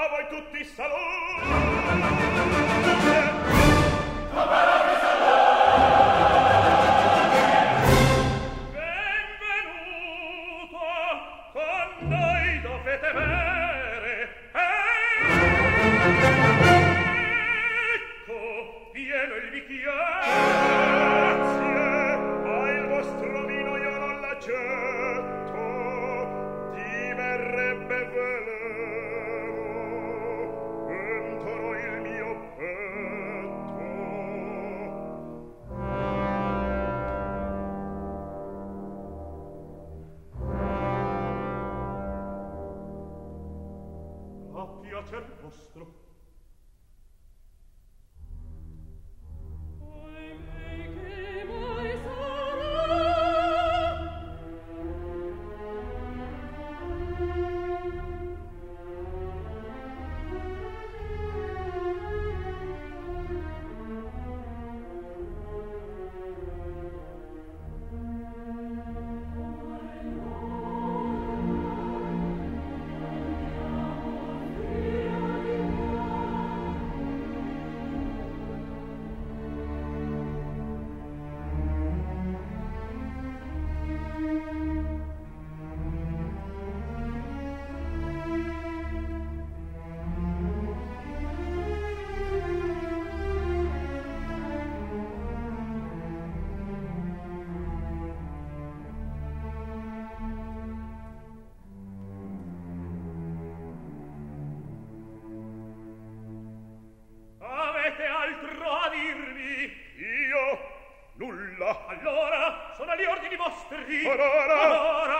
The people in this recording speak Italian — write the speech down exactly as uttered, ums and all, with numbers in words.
a voi tutti saluto. Benvenuto, con noi dovete avere. Ecco, pieno il bicchiere. Grazie, al vostro vino io non l'accetto, diverrebbe veleno entro il mio petto. A piacer vostro. Avete altro a dirmi? Io? Nulla. Allora, sono agli ordini vostri. Ora, ora.